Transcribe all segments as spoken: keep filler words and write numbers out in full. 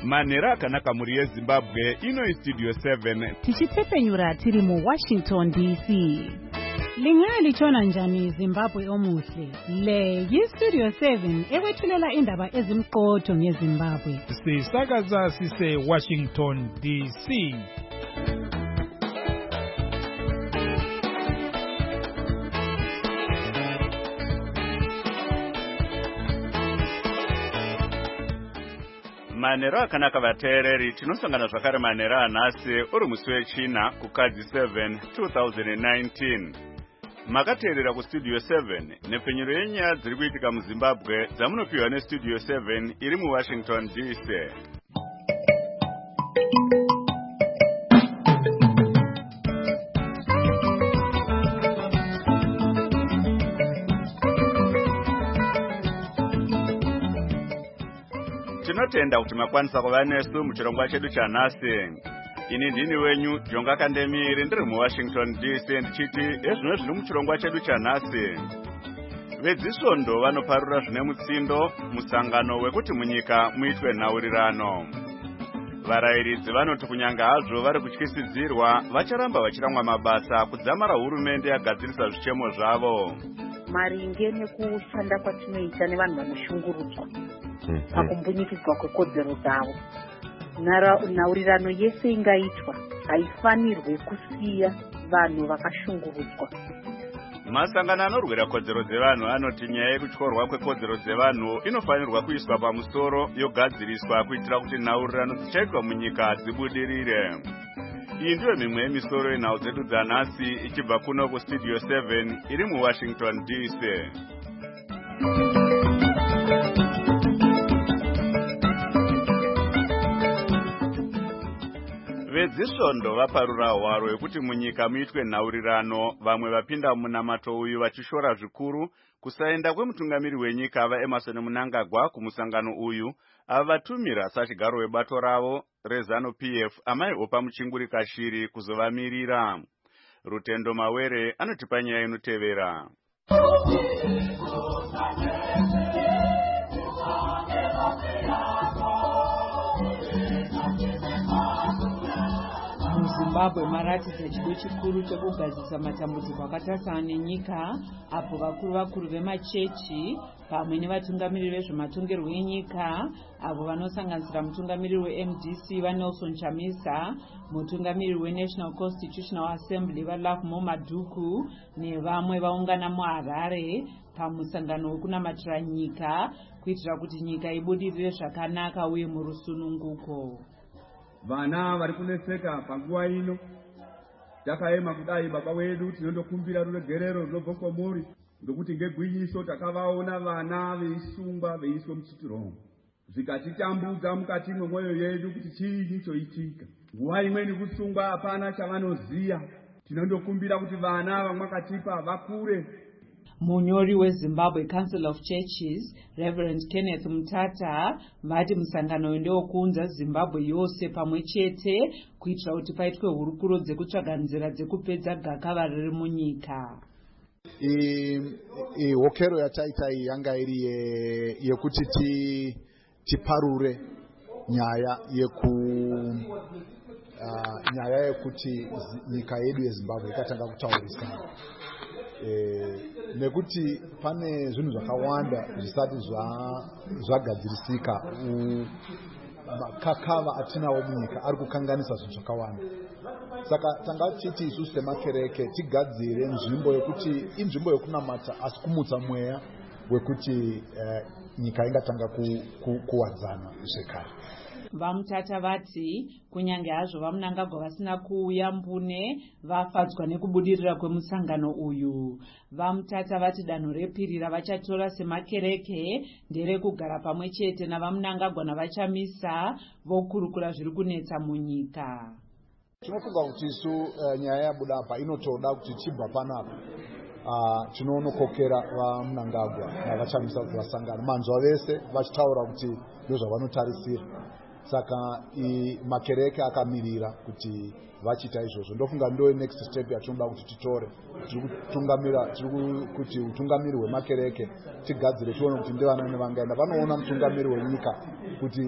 manhero akanaka muri yezimbabwe ino studio seven tichitsepenyura tiri mu Washington D C. Lingalitshona njani Zimbabwe omuhle? Le yi-Studio seven ekwethulela indaba ezimqotho ngeZimbabwe. Sisakaza sise Washington D C. manhero akanaka vateereri tinosangana zvakare manhero anhasi uri musi wechina kukadzi seven two thousand nineteen. Makateerera kustudio seven nepfenyuro yenyaya dziri kuitika muZimbabwe dzamunopiwa nestudio seven iri muWashington D C. Tinotenda kuti makwanisa kuva nesu muchirongwa chedu chanhasi. Ini ndini wenyu Jonga Kandemiri ndiri muWashington D C ndichiti ezvino zviri muchirongwa chedu chanhasi. Vedzisvondo vanoparura zvine mutsindo musangano wekuti munyika muitwe nhaurirano. Varayiridzi vanoti kunyanga hazvo vari kutyisidzirwa vacharamba vachiramwa mabasa kudzamara hurumende yagadzirisa zvichemo zvavo. Maringe nekushanda kwatinoita nevanhu vanoshungurudzwa pakumbunyikidzwa kwekodzero dzavo. Nhaurirano yese ingaitwa haifanirwe kusiya vanhu vakashungurudzwa. Masangano anorwira kodzero dzevanhu anoti nyaya yekutyorwa kwekodzero dzevanhu inofanirwa kuiswa pamusoro yogadziriswa kuitira kuti nhaurirano dzichaitwa munyika dzibudirire. Iyi ndiyo mimwe yemisoro yenhau dzedu dzanhasi ichibva kuno kustudio seven iri muWashington D C. Vedzisvondo vaparura hwaro yekuti munyika muitwe nhaurirano, vamwe vapinda munamato uyu vachishora zvikuru kusaenda kwemutungamiri wenyika vaEmmerson Mnangagwa kumusangano uyu avatumira sachigaro webato ravo reZanu P F Amai Opa Muchingurika Shiri kuzovamirira. Rutendo Mawere anotipa nyaya inotevera. Zimbabwe maratidza chido chikuru chekugadzirisa matambudziko akatasana nenyika, apo vakuru vakuru vemachechi pamwe nevatungamiriri vezvematongerwo enyika avo vanosanganisira mutungamiriri weM D C vaNelson Chamisa, mutungamiriri weNational Constitutional Assembly vaLakmo Maduku nevamwe vaungana muHarare pamusangano wekunamatira nyika kuitira kuti nyika ibudirire zvakanaka uye murusununguko. Vana vari kuneseka panguva ino takaema kudai baba wedu tinondokumbira ruregerero runobva kwamuri ndokuti ngegwinyiso takavaona vana veisungwa veiswa muchitirongwa zvikatitambudza mukati mwemwoyo yedu kuti chiinyi choitika. Nguva imweni kusungwa hapana chavanoziya. Tinondokumbira kuti vana vamwakatipa vakure. Munyori weZimbabwe Council of Churches Reverend Kenneth Mutata vati musangano ndewokuunza Zimbabwe yose pamwe chete kuitira kuti paitwe hurukuro dzekutsvaga nzira dzekupedza gakava riri munyika. Hokero yataita iyi yanga iri yekuti tiparure nyaya yeku nyaya yekuti nyika yedu yeZimbabwe ikatanga kutaurisana. E, nekuti pane zvinhu zvakawanda zvisati zvagadzirisika. Makakava atinawo munyika ari kukanganisa zvinhu zvakawanda. Saka tanga tichiti isusu semakereke tigadzire nzvimbo yekuti inzvimbo yokunamata asi kumutsa mweya wekuti eh, nyika ingatanga ku, ku, kuwadzana zvekare. Vamutata vati kunyange hazvo vaMnangagwa vasina kuuya mbune vafadzwa nekubudirira kwemusangano uyu. Vamutata vati danho repiri ravachatora semakereke nderekugara pamwe chete navaMnangagwa navachamisa vokurukura zviri kunetsa munyika. Tinofunga kuti isu uh, nyaya yabuda apa inotoda kuti chibva panapa uh, tinonokokera vaMnangagwa navachamisa kuti vasangana manzwa vese vachitaura kuti ndozvavanotarisira. Saka i makereke akamirira kuti vachita izvozvo. Ndofunga ndo next step yatinoda kuti titore. Tikutungamira kuti utungamiri hwemakereke tigadzire tione kuti ndevana nevangaenda vanoona mutungamiri wenyika kuti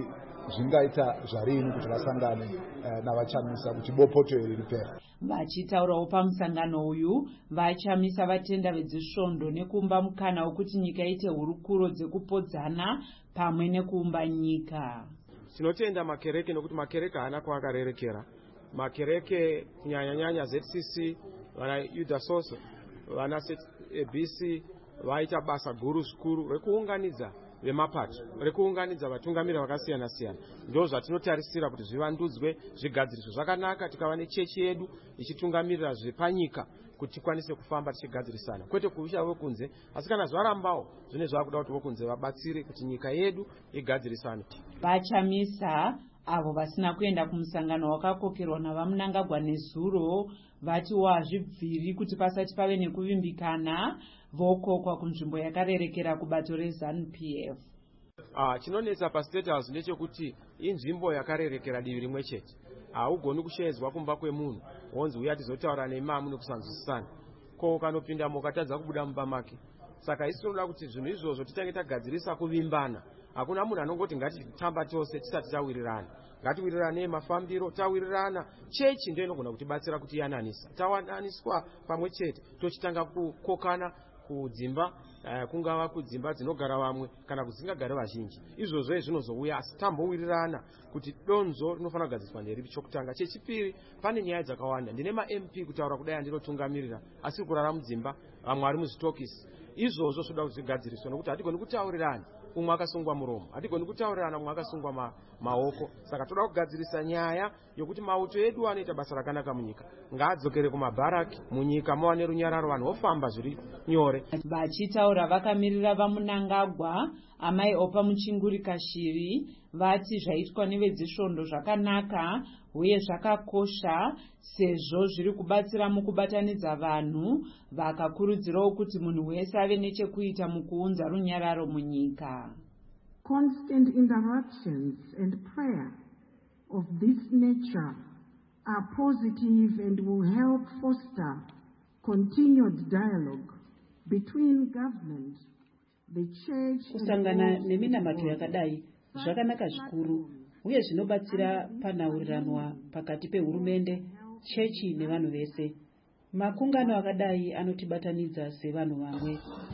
zvingaita zvarini kuti vasangane uh, navachamisa kuti bopoto iri ripera. Vachitaurawo pamusangano uyu, vachamisa vatenda vedzisvondo nekumba mukana wekuti nyika ite hurukuro dzekupodzana pamwe nekuumba nyika. Tinotenda makereke nokuti makereke haana kwaakarerekera. Makereke kunyanya-nyanya Z C C, vana Yudasoso, vana A B C vaita basa guru zvikuru rekuunganidza vemapato, rekuunganidza vatungamiriri vakasiyana-siyana. Ndo zvatinotarisira kuti zvivandudzwe, zvigadziriswe zvakanaka, tikava nechechi yedu ichitungamirira zvepanyika kuti tikwanise kufamba tichigadzirisana. Kwete kuvisha vokunze, asi kana zvarambawo zvine zvakuda kuti vokunze vabatsire kuti nyika yedu igadzirisane. Vachamisa avo vasina kuenda kumusangano wakakokerwa navaMunangagwa nezuro vati wazvibviri kuti pasati pave nekuvimbikana vokokwa kunzvimbo yakarerekera kubato reZANU P F. Ah, chinonetsa paState House ndechekuti inzvimbo yakarerekera divi rimwe chete. Haugoni kushedzwa kumba kwemunhu wonzi uya tizotaura neimamu nekusanzwisisana. Ko kanopinda mukatadza kubuda mumba make. Saka isi tinoda kuti zvinhu izvozvo titange tagadzirisa kuvimbana. Hakuna munhu anongoti ngatitamba tose tisati tawirirana. Ngatiwirirane mafambiro, tawirirana. Chechi ndio inogona kutibatsira kuti yananisa. Tawananiswa pamwe chete tochitanga kukokana kudzimba, uh, kungava kudzimba dzinogara vamwe kana kudzingagara vazhinji. Izvozvo zvinozouya asi tambowirirana kuti donzo rinofana kugadziswa nderipi chokutanga. Chechipiri pane nyaya dzakawanda. Ndine ma M P kutaura kudai andinotungamirira asi kurara mudzimba, vamwe vari muzvitokisi. Izvozvo zvoda kuzigadziriswa nokuti hatigoni kutaurirana umwe akasungwa muromo, hatigoni kutaurirana umwe akasungwa ma, maoko. Saka toda kugadzirisa nyaya yokuti mauto edu anoita basa rakanaka munyika ngaadzokere kumabharaki munyika mawane runyararo vanhu vofamba zviri nyore. Vachitaura vakamirira vaMunangagwa, amai Opa Muchinguri Kashiri vati zvaitwa nevedzisvondo zvakanaka uye zvakakosha sezvo zviri kubatsira mukubatanidza vanhu, vakakurudzirawo kuti munhu wese ave nechekuita mukuunza runyararo munyika. Constant interactions and prayer of this nature are positive and will help foster continued dialogue between government, the church. Kusangana neminamato yakadai zvakanaka zvikuru uye zvinobatsira panhaurirano pakati pehurumende, chechi nevanhu vese. Makungano akadai anotibatanidza sevanhu vamwe.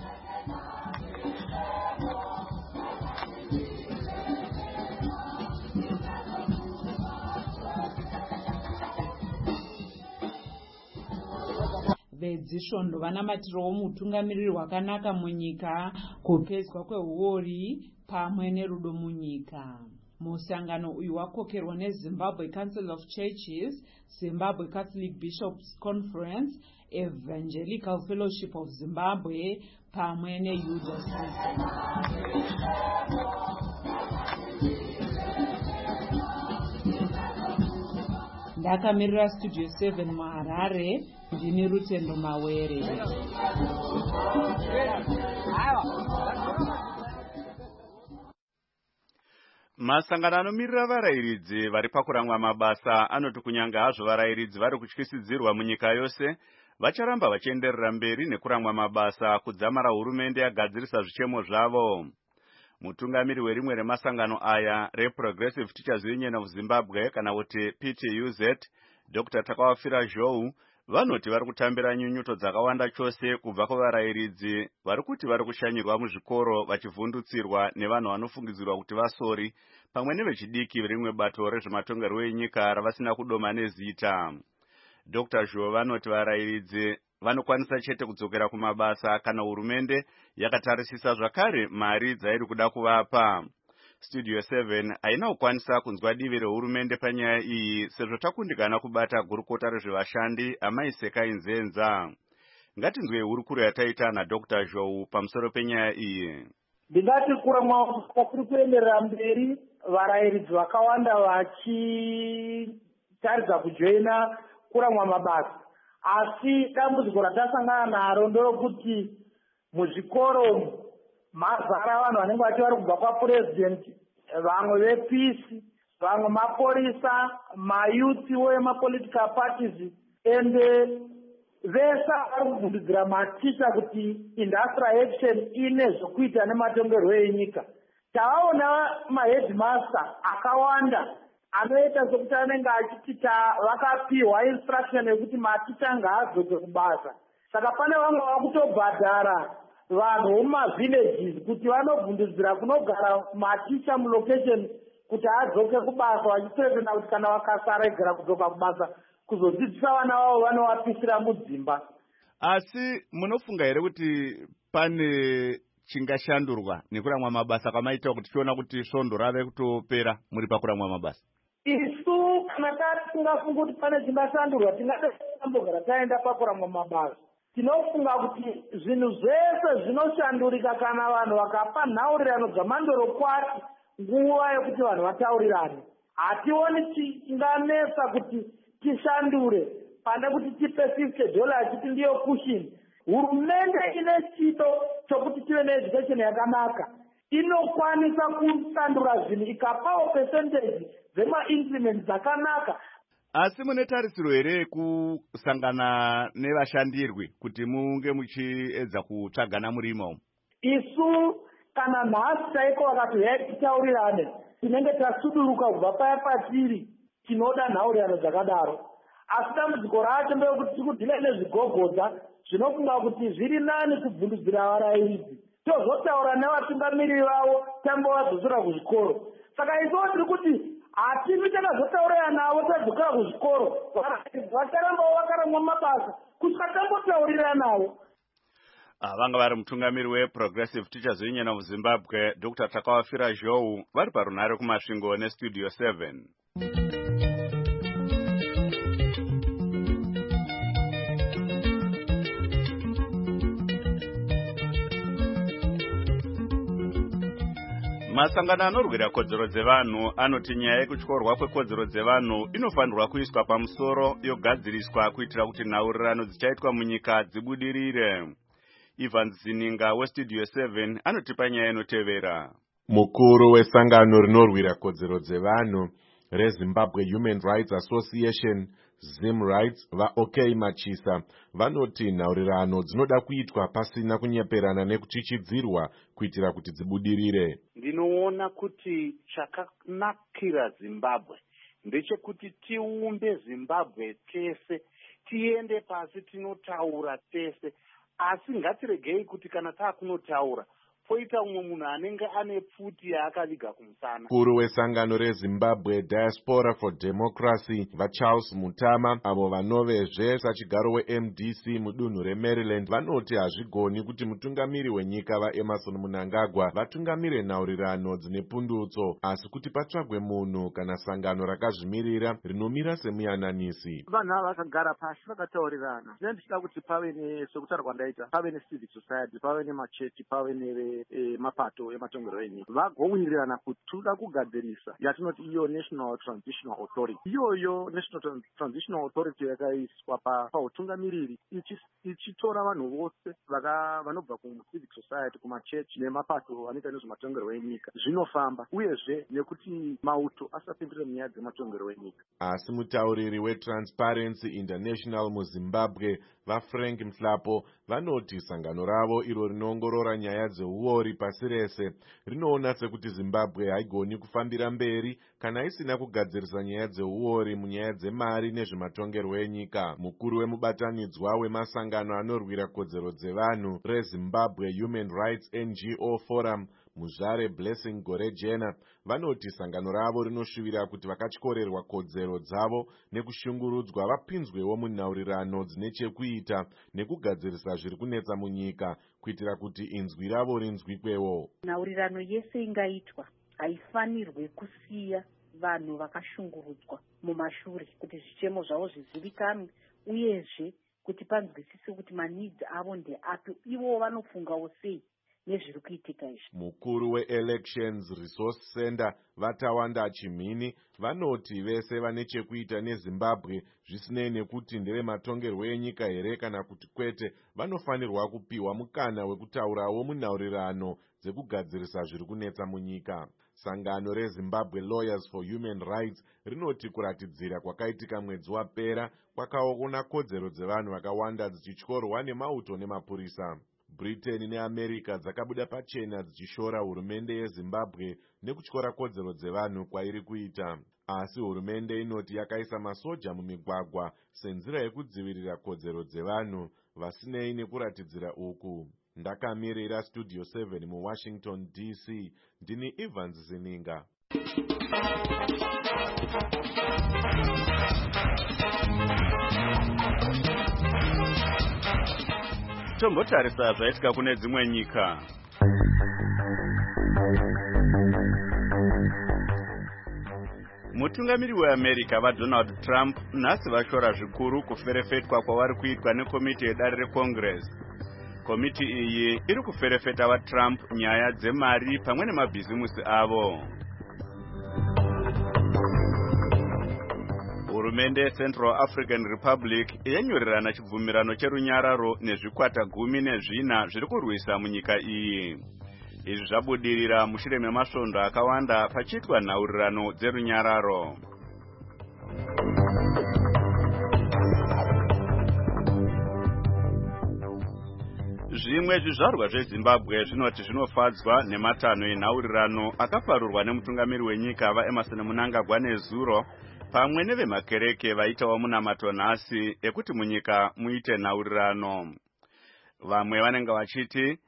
Vedzisvondo vanamatirowo mutungamiriri hwakanaka munyika, kupedzwa kwehuori pamwe nerudo munyika. Musangano uyu wakokerwa neZimbabwe Council of Churches, Zimbabwe Catholic Bishops Conference, Evangelical Fellowship of Zimbabwe pamwe neYudaism. Ndakamirira Studio seven muHarare, ndini Rutendo Mawere. Masangano anomirira varayiridzi vari pakuramwa mabasa anoti kunyanga hazvo varayiridzi vari kutyisidzirwa munyika yose, vacharamba vachienderera mberi nekuramwa mabasa kudzamara hurumende yagadzirisa zvichemo zvavo. Mutungamiri werimwe remasangano aya reProgressive Teachers Union of Zimbabwe kana kuti P T U Z, Doctor Takawafira Zhou, vanoti vari kutambira nyunyuto dzakawanda chose kubva kuvarayiridzi vari kuti vari kushanyirwa muzvikoro vachivhundutsirwa nevanhu vanofungidzirwa kuti vasori pamwe nevechidiki rimwe bato rezvematongerwo enyika ravasina kudoma nezita. Doctor Zhou vanoti varayiridzi vanokwanisa chete kudzokera kumabasa kana hurumende yakatarisisa zvakare mari dzairi kuda kuvapa. Studio seven haina kukwanisa kunzwa divi rehurumende panyaya iyi sezvo takundikana kubata gurukota rezvevashandi Amai Sekai Nzenza. Ngatinzwe hurukuro yataita naDoctor Zhou pamusoro penyaya iyi. Ndingati kuramwa kuri kuenderera mberi, varayiridzi vakawanda vachitaridza kujoina kuramwa mabasa. Asi dambudziko ratasangana naro nderokuti muzvikoro mazara vanhu vanenge vachi vari kubva kwaPurezidendi, vamwe vepisi, vamwe maporisa, mayutiwo emapolitical parties, ende vese vari kubvundudzira maticha kuti industrial action ine zvokuita nematongerwo enyika. tavaona mahedmaster akawanda anoita sekuti anenge achiti vakapiwa instruction yekuti maticha ngaadzoke kubasa. Saka pane vamwe vakutobhadhara vanhu vomumavillages kuti vanobvundudzira kunogara maticha mulocation kuti adzoke kubasa, vachitotenda kuti kana vakasaregera kudzoka kubasa kuzodzidzisa vana vavo vanovapisira mudzimba. Asi munofunga here kuti pane chingashandurwa nekuramwa mabasa kwamaita kuti tiona kuti svondo rave kutopera muri pakuramwa mabasa? Isu kana tisingafunga kuti pane chingashandurwa tingatambogara taenda pakuramwa mabasa. Tinofunga kuti zvinhu zvese zvinoshandurika kana vanhu vakapa nhaurirano dzamandorokwati nguva yekuti vanhu vataurirane. Hationi chinganesa kuti tishandure pane kuti tipe fifty dollars achiti ndiyo cushion. Hurumende ine chido chokuti tive needucation yakanaka inokwanisa kushandura zvinhu ikapawo percentage dzema-increment dzakanaka. Asi mune tarisiro here kusangana nevashandirwi kuti munge muchiedza kutsvagana murima umu? Isu kana nhasi chaiko vakati huyai titaurirane, tinenge tasuduruka kubva paya patiri, tinoda nhaurirano dzakadaro. Asi dambudziko racho ndeyekuti tiri kudhila nezvigogodza zvinofunga kuti zviri nani kubvundudzira varayiridzi, tozotaura nevatungamiriri vavo tambovadzosera kuzvikoro. Saka isiwo tiri kuti hativi takazotaurira navo tadzokera kuzvikoro, vacharambawo vakaramwa mabasa kusvika tambotaurira navo. Vanga vari mutungamiri weProgressive Teachers Union of Zimbabwe, Doctor Takawafira Zhou, vari parunhare kumasvingo neStudio seven. Masangano anorwira kodzero dzevanhu anoti nyaya yekutyorwa kwekodzero dzevanhu inofanirwa kuiswa pamusoro yogadziriswa kuitira kuti nhaurirano dzichaitwa munyika dzibudirire. Ivan Zininga weStudio seven anotipa nyaya inotevera. Mukuru wesangano rinorwira kodzero dzevanhu reZimbabwe Human Rights Association Zim Rights vaOK Machisa vanoti nhaurirano dzinoda kuitwa pasina kunyeperana nekuchichidzirwa kuitira kuti dzibudirire. Ndinoona kuti chakanakira Zimbabwe ndechekuti tiumbe Zimbabwe tese, tiende pasi tinotaura tese, asi ngatiregei kuti kana taakunotaura poita umwe munhu anenge ane pfuti yaakaviga kumusana. Mukuru wesangano reZimbabwe Diaspora for Democracy vaCharles Mutama avo vanovezve sachigaro weM D C mudunhu reMaryland vanoti hazvigoni kuti mutungamiri wenyika vaEmerson Mnangagwa vatungamire nhaurirano dzine pundutso, asi kuti patsvagwe munhu kana sangano rakazvimirira rinomira semuyananisi. Vanhu ava vakagara pasi vakataurirana. Zvine ndichida kuti pave nesokutaura kwandaita, pave necivil society, pave nemachechi, pave neve E, mapato ematongero enyika vagowirirana kuti toda kugadzirisa yatinoti iyo National Transitional Authority. Iyoyo National Transitional Authority yakaiswa pautungamiriri ichitora vanhu vose vanobva kucivil society, kumachechi nemapato anoita nezvematongero enyika zvinofamba, uyezve nekuti mauto asapindire munyaya dzematongero enyika. Asi mutauriri weTransparency International muZimbabwe vaFrank Mhlapo vanoti sangano ravo iro rinoongorora nyaya dzeuori pasi rese rinoona sekuti Zimbabwe haigoni kufambira mberi kana isina kugadzirisa nyaya dzeuori munyaya dzemari nezvematongerwo enyika. Mukuru wemubatanidzwa wemasangano anorwira kodzero dzevanhu reZimbabwe Human Rights N G O Forum Muzvare Blessing Gorejena vanoti sangano ravo rinoshuvira kuti vakatyorerwa kodzero dzavo nekushungurudzwa vapinzwewo munhaurirano dzine chekuita nekugadzirisa zviri kunetsa munyika kuitira kuti inzwi ravo rinzwikwewo. Nhaurirano yese ingaitwa haifanirwe kusiya vanhu vakashungurudzwa mumashure kuti zvichemo zvavo zvizivikanwe, uyezve kuti panzwisise kuti manidzi avo ndeapi, ivo vanofungawo sei nezviri kuitika izvi. Mukuru weElections Resource Center Vatawanda Chimini vanoti vese vane chekuita neZimbabwe zvisinei nekuti ndeve matongerwo enyika here kana kuti kwete vanofanirwa kupiwa mukana wekutaurawo munhaurirano dzekugadzirisa zviri kunetsa munyika. Sangano reZimbabwe Lawyers for Human Rights rinoti kuratidzira kwakaitika mwedzi wapera kwakaona kodzero dzevanhu vakawanda dzichityorwa nemauto nemapurisa. Britain neAmerica dzakabuda pachena dzichishora hurumende yeZimbabwe nekutyora kodzero dzevanhu kwairi kuita. Asi hurumende inoti yakaisa masoja mumigwagwa senzira yekudzivirira kodzero dzevanhu, vasinei nekuratidzira uku. Ndakamirira Studio seven muWashington D C, ndini Evans Zininga. Tombotarisa zvaitika kune dzimwe nyika. Mutungamiri weAmerica vaDonald Trump nhasi vashora zvikuru kuferefetwa kwavari kuitwa nekomiti yedare reCongress. Komiti iyi iri kuferefeta vaTrump nyaya dzemari pamwe nemabhizimusi avo. Hurumende yeCentral African Republic yanyorerana chibvumirano cherunyararo nezvikwata gumi nezvina zviri kurwisa munyika iyi. Izvi zvabudirira mushure memasvondo akawanda pachiitwa nhaurirano dzerunyararo. Zvimwe zvizvarwa zveZimbabwe zvinoti zvinofadzwa nematanho enhaurirano akaparurwa nemutungamiri wenyika vaEmerson Mnangagwa nezuro pamwe nevemakereke vaitawo munamato nhasi ekuti munyika muite nhaurirano. Vamwe vanenge vachiti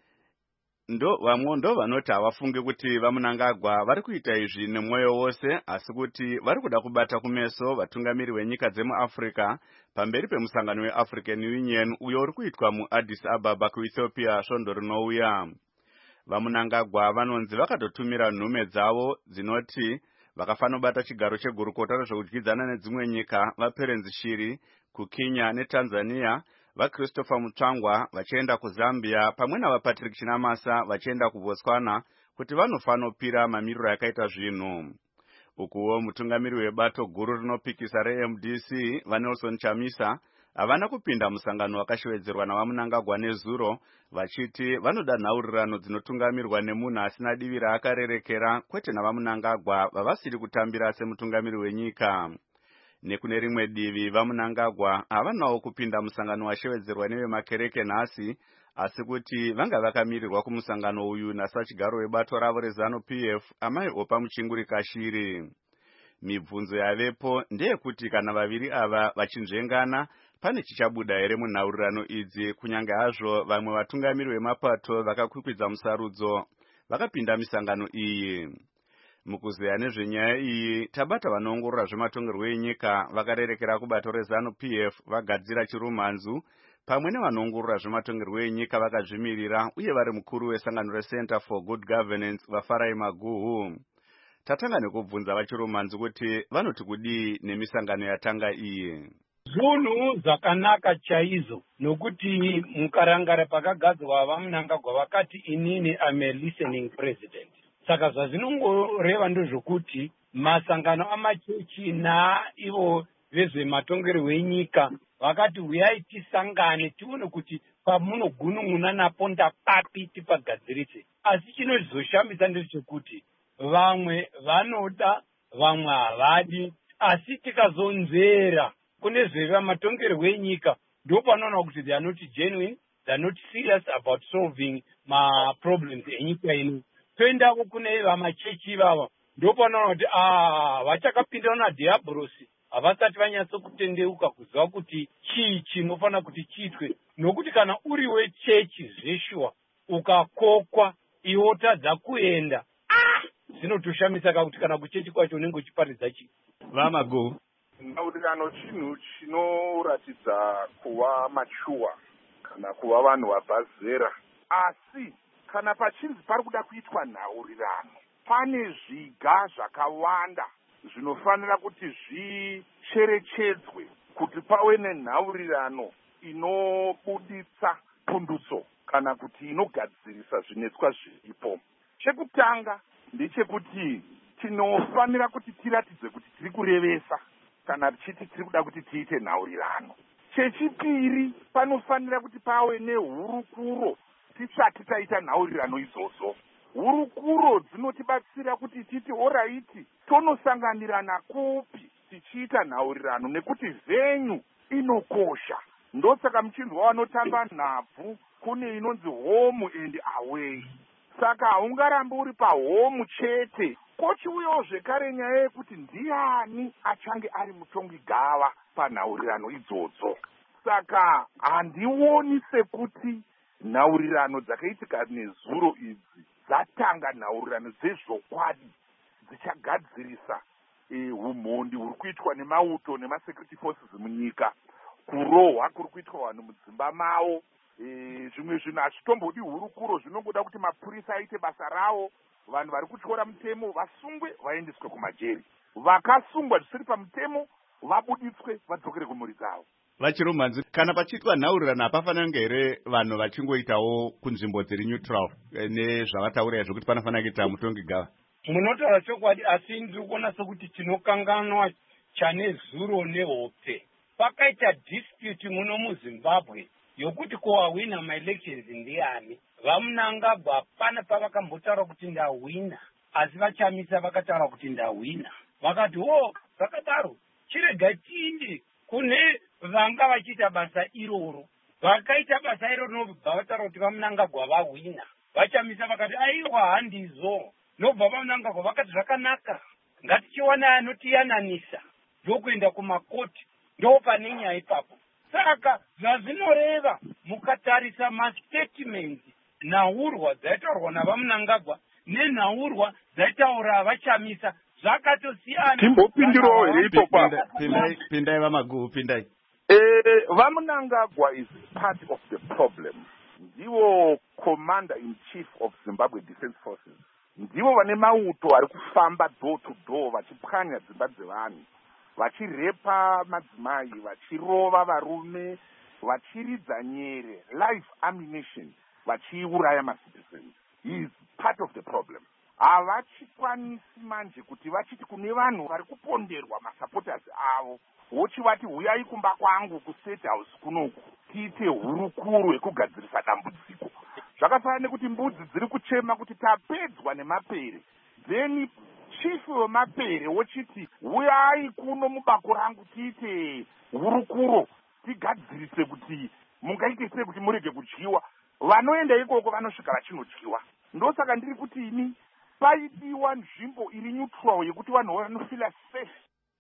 ndo vamwe ndo vanoti havafungi kuti vaMnangagwa vari kuita izvi nemwoyo wose, asi kuti vari kuda kubata kumeso vatungamiri venyika dzemuAfrica pamberi pemusangano weAfrican Union uyo uri kuitwa muAddis Ababa kuEthiopia svondo rinouya. VaMnangagwa vanonzi vakatotumira nhume dzavo dzinoti vakafanobata chigaro chegurukota rezvekudyidzana nedzimwe nyika vaPerenzi Shiri kuKenya neTanzania, vaChristopher Mutsvangwa vachienda kuZambia pamwe navaPatrick Chinamasa vachienda kuBotswana kuti vanofanopira mamiriro yakaita zvinhu. Ukuwo mutungamiri webato guru rinopikisa reM D C vaNelson Chamisa havana kupinda musangano wakashewedzerwa navaMnangagwa nezuro, vachiti vanoda nhaurirano dzinotungamirwa nemunhu asina divi raakarerekera kwete navaMnangagwa vavasiri kutambira semutungamiri wenyika. Nekune rimwe divi vaMnangagwa havanawo kupinda musangano washewedzerwa nevemakereke nhasi, asi kuti vanga vakamirirwa kumusangano uyu nasachigaro webato ravo reZanu P F amai Opa Muchingurika Shiri. Mibvunzo yavepo ndeyekuti kana vaviri ava vachinzvengana pane chichabuda here munhaurirano idzi, kunyange hazvo vamwe vatungamiri vemapato vakakwikwidza musarudzo vakapinda misangano iyi. Mukuzeya nezvenyaya iyi tabata vanoongorora zvematongerwo enyika vakarerekera kubato reZanu P F vagadzira chirumhanzu pamwe nevanoongorora zvematongerwo enyika vakazvimirira uye vari mukuru wesangano reCenter for Good Governance vaFarai Maguhu. Tatanga nekubvunza vachirumhanzu kuti vanoti kudii nemisangano yatanga iyi. Zvinhu zvakanaka chaizvo nokuti mukarangara pakagadzwa vaMnangagwa vakati inini am a listening president. Saka zvazvinongoreva ndezvokuti masangano amachechi naivo vezvematongerwo enyika vakati uyai tisangane tione kuti pamunogunun'una napo ndapapi tipagadzirise. Asi chinozoshamisa ndechekuti vamwe vanoda vamwe havadi, asi tikazonzera kune zvevamatongerwo enyika ndopanoona kuti they are not genuine, they are not serious about solving ma problems enyika ino. Toendako kune vamachechi ivava ndopanoona kuti ah vachakapinda nadhiabhorosi havasati vanyatso kutendeuka kuziva kuti chii chinofanira kuti chiitwe, nokuti kana uri wechechi zveshua ukakokwa iwe utadza kuenda ah zvinotoshamisa kuti kana kuchechi kwacho unenge uchiparidza chii. Vamagu nhaurirano chinhu chinoratidza kuva machuwa kana kuva vanhu vabva zera, asi kana pachinzi pari kuda kuitwa nhaurirano pane zviga zvakawanda zvinofanira kuti zvicherechedzwe kuti pave nenhaurirano inobuditsa pundutso kana kuti inogadzirisa zvinetswa zviripo. Chekutanga ndechekuti tinofanira kuti tiratidze kuti tiri kurevesa kana tichiti tiri kuda kuti tiite nhaurirano. Chechipiri, panofanira kuti pave nehurukuro tisati taita nhaurirano idzodzo. Hurukuro dzinotibatsira kuti titi oraiti tonosanganirana kupi tichiita nhaurirano, nekuti venyu inokosha. ndosaka muchinzwa vanotamba nhabvu kune inonzi home and away. Saka haungarambi uri pahome chete, kochiuyawo zvekare nyaya yekuti ndiani achange ari mutongi gava panhaurirano idzodzo. Saka handioni sekuti nhaurirano dzakaitika nezuro idzi dzatanga nhaurirano dzezvokwadi dzichagadzirisa umhondi huri kuitwa nemauto nemasecurity forces munyika, kurohwa kuri kuitwa vanhu mudzimba mavo. Zvimwe zvinhu hazvitombodi hurukuro, zvinongoda kuti mapurisa aite basa ravo, vanhu vari kutyora mutemo vasungwe vaendeswe kumajeri, vakasungwa zvisiri pamutemo vabuditswe vadzokere kumhuri dzavo. Vachirumanzi, kana pachiitwa nhaurirano hapafanira kunge here vanhu vachingoitawo kunzvimbo dziri neutral nezvavataura zvekuti panofanira kuita mutongi gava? Munotaura chokwadi, asi ndiri kuona sokuti tinokanganwa chane zuro nehope. Pakaita dispute muno muZimbabwe yokuti kowawina maelections ndiani. Vamunangagwa hapana pavakambotaura kuti ndawina, asi vachamisa vakataura kuti ndawina. Vakati ho, vakadaro chirega tiinde kune vanga vachiita basa iroro. Vakaita basa iroro nobva vataura kuti vamunangagwa vawina. Vachamisa vakati aiwa handizo. Nobva vamunangagwa vakati zvakanaka, ngatichiwana anotiyananisa ndokuenda kumakoti, ndo pane nyaya ipapo. Saka zvazvinoreva mukatarisa mastatement, nhaurwa dzaitaurwa navamunangagwa nenhaurwa dzaitaura vachamisa zvakatosiyana. Timbopindirawo here ipopa. Pindai Vamaguhu, pindai. Eh, Vamunangagwa is part of the problem. Ndivo commander in chief of Zimbabwe Defense Forces. Ndivo vane mauto ari kufamba door to door vachipwanya dzimba dzevanhu, vachirepa madzimai, vachirova varume, vachiridza nyere, live ammunition, vachiuraya macitizens. He is part of the problem. Havachikwanisi manje kuti vachiti kune vanhu vari kuponderwa masupporters avo, vochivati huyai kumba kwangu kustate house kunoku tiite hurukuru yekugadzirisa dambudziko. Zvakafanana nekuti mbudzi dziri kuchema kuti tapedzwa nemapere, then chief wemapere wochiti huyai kuno mubako rangu tiite hurukuro tigadzirise kuti mungaite sei kuti murege kudyiwa. Vanoenda ikoko vanosvika vachinodyiwa. Ndosaka ndiri kuti ini paidiwa nzvimbo iri neutral yekuti vanhu vanofila safe.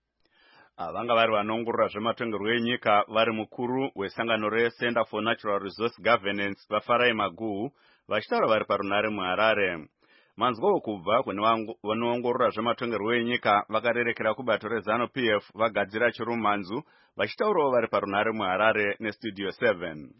Vanga vari vanoongorora zvematongerwo enyika vari mukuru wesangano reCenter for Natural Resource Governance vaFarai Maguhu vachitaura vari parunare muHarare. Manzwawo kubva kune vanoongorora zvematongerwo enyika vakarerekera kubato reZanu P F vagadzira chirumanzu vachitaurawo vari parunare muHarare neStudio seven.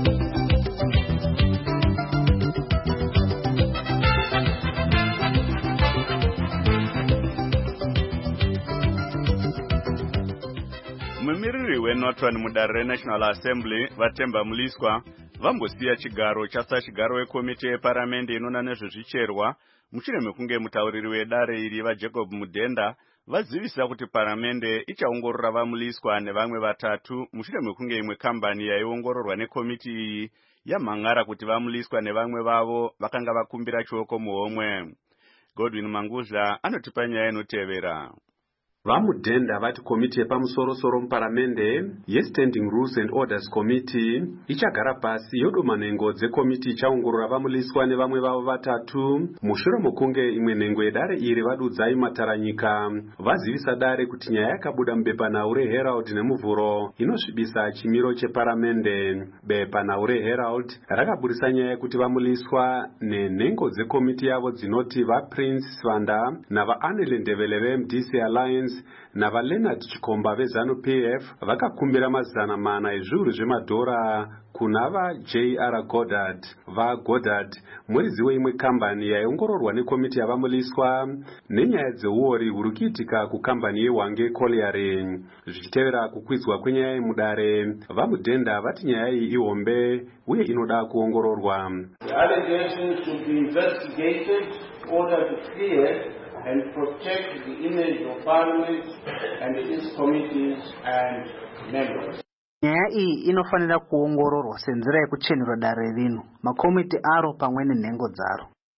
Mumiriri weNorton mudare reNational Assembly Vatemba Muliswa vambosiya chigaro chasa chigaro wekomiti yeparamende inona nezvezvicherwa mushure mekunge mutauriri wedare iri vaJacob Mudenda vazivisa kuti paramende ichaongorora vaMuliswa nevamwe vatatu mushure mekunge imwe kambani yaiongororwa nekomiti iyi yamhangara kuti vaMuliswa nevamwe vavo vakanga vakumbira chioko muhomwe. Godwin Manguzha anotipa nyaya inotevera. Vamudhenda vati komiti yepamusoro-soro muparamende yeStanding Rules and Orders Committee ichagara pasi yodoma nhengo dzekomiti ichaongorora vaMuliswa nevamwe vavo vatatu mushure mokunge imwe nhengo yedare iri vadudzai mataranyika vazivisa dare kuti nyaya yakabuda mubepanhau reHerald nemuvhuro inosvibisa chimiro cheparamende. Bepanhau reHerald rakaburisa nyaya yekuti vaMuliswa nenhengo dzekomiti yavo dzinoti vaPrince Svanda navaAnele Ndebele veM D C Alliance navaLeonard Chikomba veZanu P F vakakumbira mazana mana ezviuru zvemadhora kuna vaJ R Goddard. VaGoddard muridzi weimwe kambani yaiongororwa nekomiti yavaMuliswa nenyaya dzeuori huri kuitika kukambani yeHwange Colliery. Zvichitevera kukwidzwa kwenyaya yemudare, vaMudhenda vati nyaya iyi ihombe uye inoda kuongororwa. The allegations should be investigated in order to clear and protect the image of Parliament and its committees and members. Nyaya iyi inofanira kuongororwa senzira yekuchenura dare rino, makomiti aro pamwe nenhengo dzaro.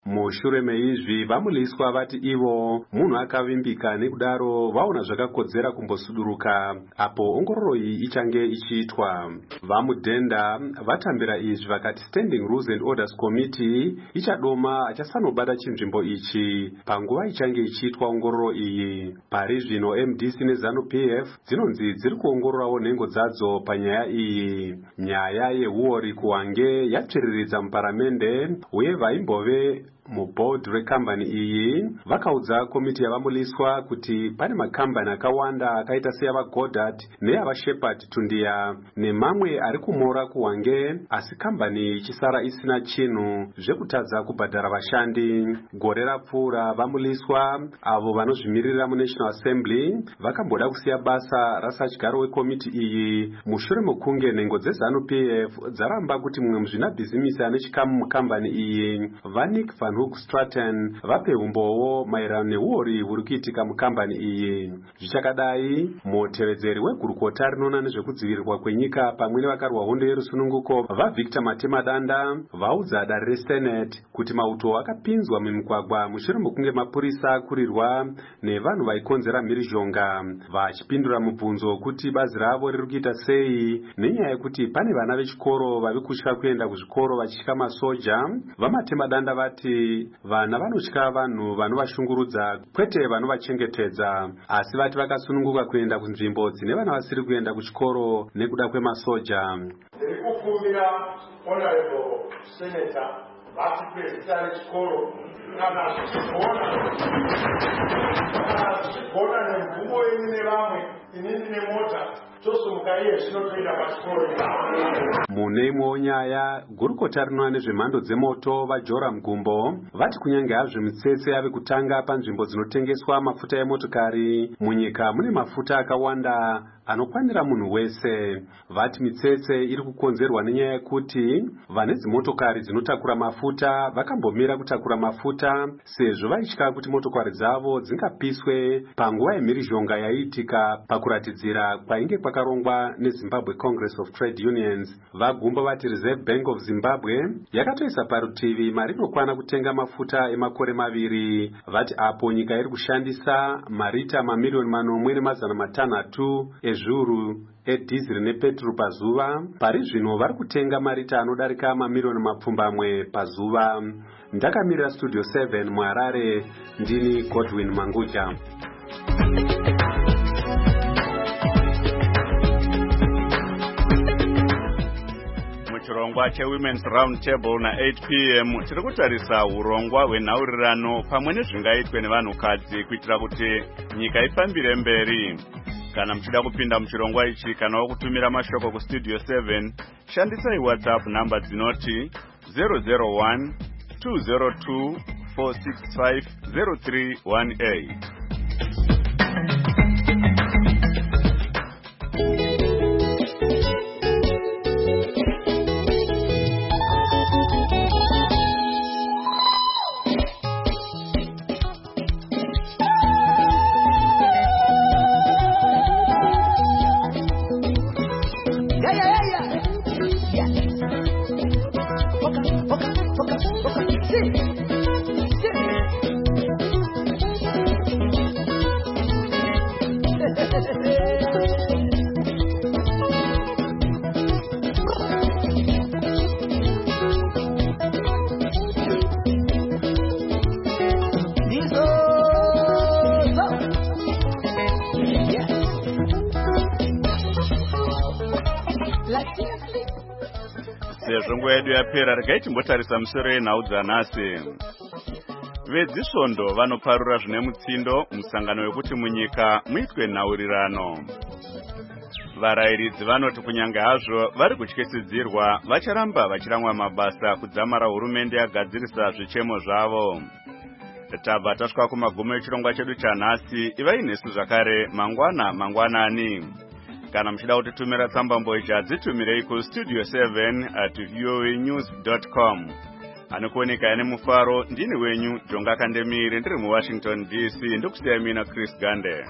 mushure meizvi vamuliswa vati ivo munhu akavimbika nekudaro vaona zvakakodzera kumbosuduruka apo ongororo iyi ichange ichiitwa. Vamudhenda vatambira izvi vakati Standing Rules and Orders Committee ichadoma achasanobata chinzvimbo ichi panguva ichange ichiitwa ongororo iyi. Pari zvino M D C neZANU P F dzinonzi dziri kuongororawo nhengo dzadzo panyaya iyi. Nyaya yehuori kuwange yatsviriridza muparamende uye vaimbove muboard rekambani iyi vakaudza komiti yavamuliswa kuti pane makambani akawanda akaita seyava Goddard neyava Shepherd Tundia nemamwe ari kumora kuwange asi kambani ichisara isina chinhu zvekutadza kubhadhara vashandi. Gore rapfuura vamuliswa avo vanozvimirira muNational Assembly vakamboda kusiya basa rasatyaro wekomiti iyi mushure mekunge nhengo dzeZANU P F dzaramba kuti mumwe muzvinabhizimisi ane chikamu mukambani iyi Vanik Van Hoek Stratton vape umbowo maererano neuori huri kuitika mukambani iyi. Zvichakadai mutevedzeri wegurukota rinoona nezvekudzivirirwa kwenyika pamwe nevakarwa hondo yerusununguko vaVictor Matemadanda vaudza dare reSenate kuti mauto akapinzwa mumigwagwa mushure mekunge mapurisa akurirwa nevanhu vaikonzera mhirizhonga. Vachipindura mubvunzo kuti bazi ravo riri kuita sei nenyaya yekuti pane vana vechikoro vavi kutya kuenda kuzvikoro vachitya masoja, vaMatemadanda vati vana vanotya vanhu vanovashungurudza kwete vanovachengetedza, asi vati vakasununguka kuenda kunzvimbo dzine vana vasiri kuenda kuchikoro nekuda kwemasoja. Ndiri kukumbira honorable senator vati purezida rechikoro kana zvichigona kana zvichigona nemvumo yenyu nevamwe inini nemota tosumuka iye zvinotoenda pachikoro. Mune imwewo nyaya gurukota rinoona nezvemhando dzemoto vaJoram Gumbo vati kunyange hazvo mitsetse yave kutanga panzvimbo dzinotengeswa mafuta emotokari munyika mune mafuta akawanda anokwanira munhu wese. Vati mitsetse iri kukonzerwa nenyaya yekuti vane dzimotokari dzinotakura mafuta vakambomira kutakura mafuta sezvo vaitya kuti motokari dzavo dzingapiswe panguva yemhirizhonga yaiitika pakuratidzira kwainge kwakarongwa neZimbabwe Congress of Trade Unions. Vagumba vati Reserve Bank of Zimbabwe yakatoisa parutivi mari inokwana kutenga mafuta emakore maviri. Vati apo nyika iri kushandisa marita mamiliyoni manomwe nemazana matanhatu ezviuru edhiziri nepeturu pazuva, pari zvino vari kutenga marita anodarika mamiliyoni mapfumbamwe pazuva. Ndakamirira Studio seven muHarare, ndini Godwin Manguja. Chirongwa cheWomen's Round Table na eight p m tiri kutarisa urongwa hwenhaurirano pamwe nezvingaitwe nevanhukadzi kuitira kuti nyika ifambire mberi. Kana muchida kupinda muchirongwa ichi kana kutumira mashoko kuStudio seven, shandisai WhatsApp namba dzinoti zero zero one two zero two four six five zero three one eight. Sezvo nguva yedu yapera, regai timbotarisa musoro yenhau dzanhasi. Vedzisvondo vanoparura zvine mutsindo musangano wekuti munyika muitwe nhaurirano. Varayiridzi vanoti kunyange hazvo vari kutyisidzirwa vacharamba vachiramwa mabasa kudzamara hurumende yagadzirisa zvichemo zvavo. Tabva tasvika kumagumo echirongwa chedu chanhasi. Ivai nesu zvakare mangwana mangwanani. Kana muchida kutitumira tsambamboija dzitumirei kustudio seven at voanews dot com. Anokuoneka ane mufaro ndini wenyu Jonga Kandemire ndiri muWashington D C ndokusiyai mina Chris Gande.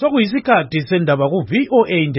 sekuyisikhathi sendaba ku-V O A